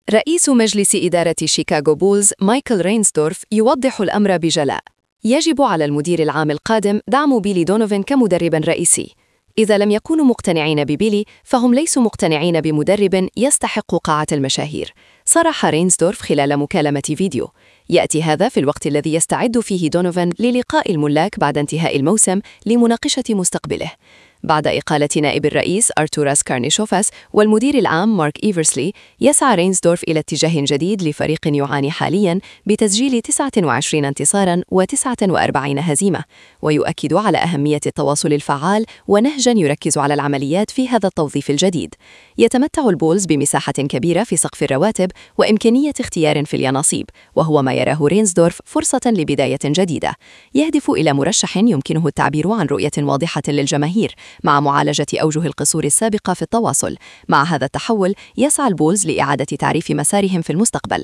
رئيس مجلس إدارة شيكاغو بولز مايكل رينسدورف يوضح الأمر بجلاء. يجب على المدير العام القادم دعم بيلي دونوفن كمدرب رئيسي. إذا لم يكونوا مقتنعين ببيلي فهم ليسوا مقتنعين بمدرب يستحق قاعة المشاهير، صرح رينسدورف خلال مكالمة فيديو. يأتي هذا في الوقت الذي يستعد فيه دونوفن للقاء الملاك بعد انتهاء الموسم لمناقشة مستقبله. بعد إقالة نائب الرئيس أرتوراس كارنيشوفاس والمدير العام مارك إيفرسلي، يسعى رينسدورف إلى اتجاه جديد لفريق يعاني حالياً بتسجيل 29 انتصاراً و49 هزيمة، ويؤكد على أهمية التواصل الفعال ونهجاً يركز على العمليات في هذا التوظيف الجديد. يتمتع البولز بمساحة كبيرة في سقف الرواتب وإمكانية اختيار في اليانصيب، وهو ما يراه رينسدورف فرصة لبداية جديدة. يهدف إلى مرشح يمكنه التعبير عن رؤية واضحة للجماهير مع معالجة أوجه القصور السابقة في التواصل. مع هذا التحول يسعى البولز لإعادة تعريف مسارهم في المستقبل.